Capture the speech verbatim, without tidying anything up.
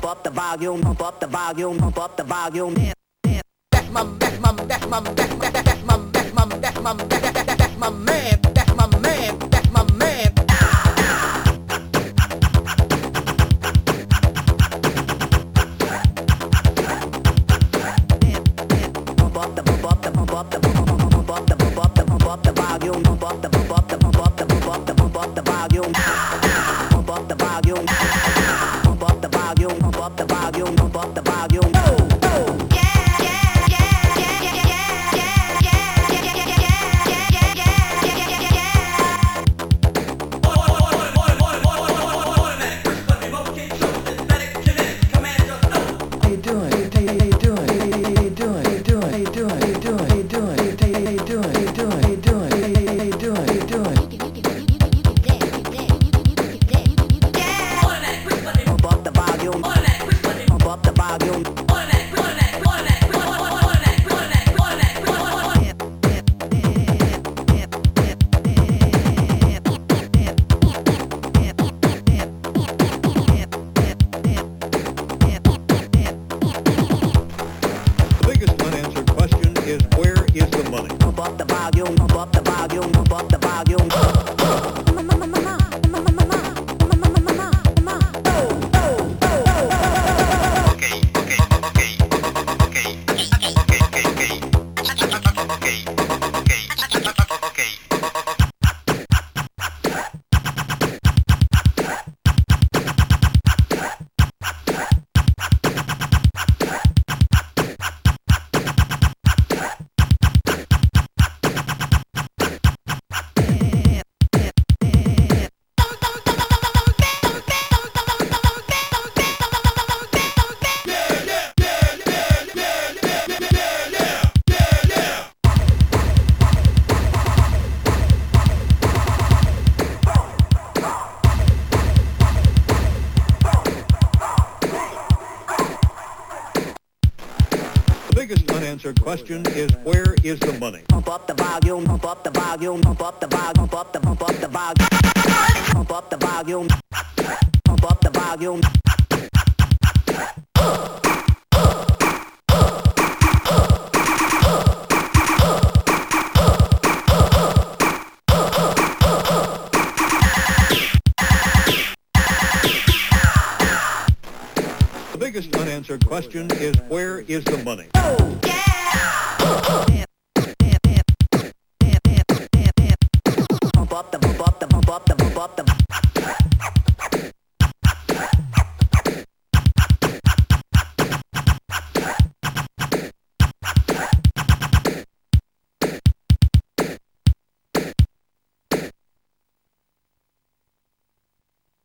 up the volume, pump up the volume, pump up the volume. That's my, that's my, that's my, that's my, that's my, that's my, that's my, that's my man, that's my man, that's my man. Pump up the, pump up the, pump up the, pump up the, pump up the, pump up the, pump up the volume, pump up the, pump up the, pump up the, pump up the, pump up the volume, pump up the volume, pump up the volume, pump up the volume, pump up the volume. Biggest unanswered question is where is the money? Pump up the volume, pump up the volume, pump up the volume, pump up the, pump up the volume, pump up the volume, pump up the volume. The biggest unanswered question is where is the money? Pump up the, pump up the, pump up the, pump up the.